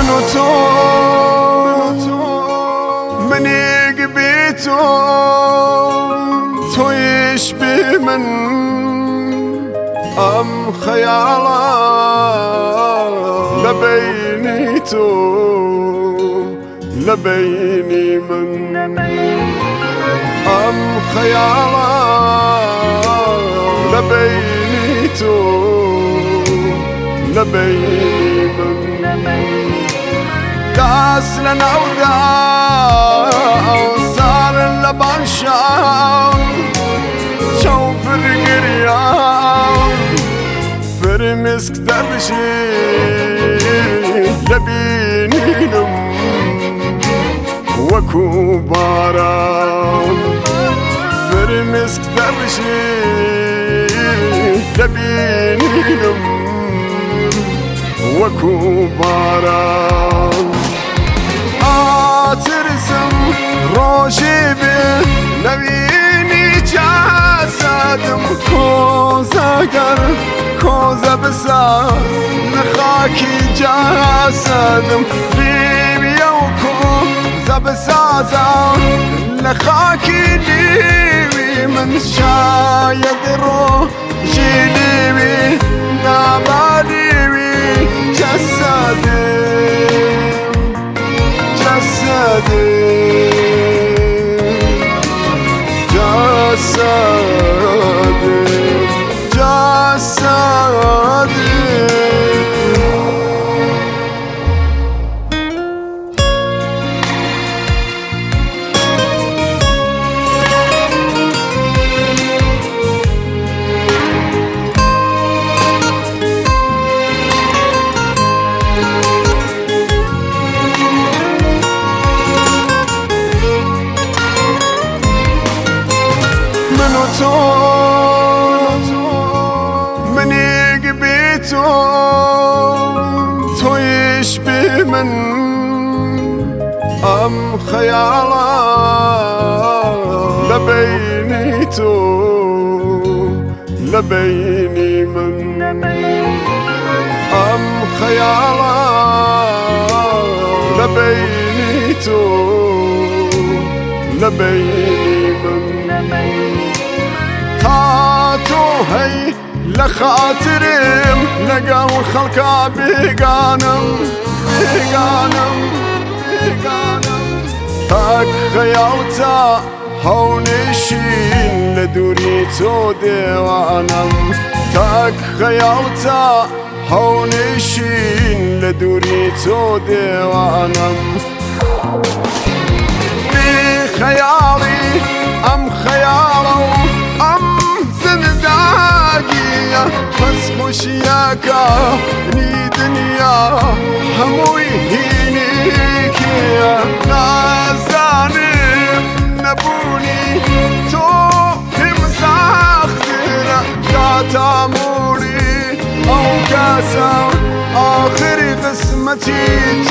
من و تو منی بی تویش بی من ام خیالا لبینی تو لبینی من ام خیالا لبینی تو لبینی من داس لنا صار اللبان شام شوف القريان فرمسك درشي لبيني لم وكوبارا فرمسك درشي لبيني لم وكوبارا ترسم روشي بنويني جاسدم كوزاقر كوزا بساس نخاكي جاسدم ليبيا وكوزا بساسا نخاكي ليبي من شايد روشي ليبي نابا ليبي جسدم مني قبيت تويش بي من ام خيالا لبيني تو لبيني من ام خيالا لبيني تو لبيني من تاتو هي لخاطرم لقاو خلقا بيقانم تاك خيالتا هونشين لدوري تو ديوانم تاك خيالتا هونشين لدوري تو ديوانم بخيالي ام خيالو ام زنداقية بس خوشياكا ني دنيا هموي هينيكيا نازانم نبوني تو همساختنا كاتاموري او كاسا آخر قسمتي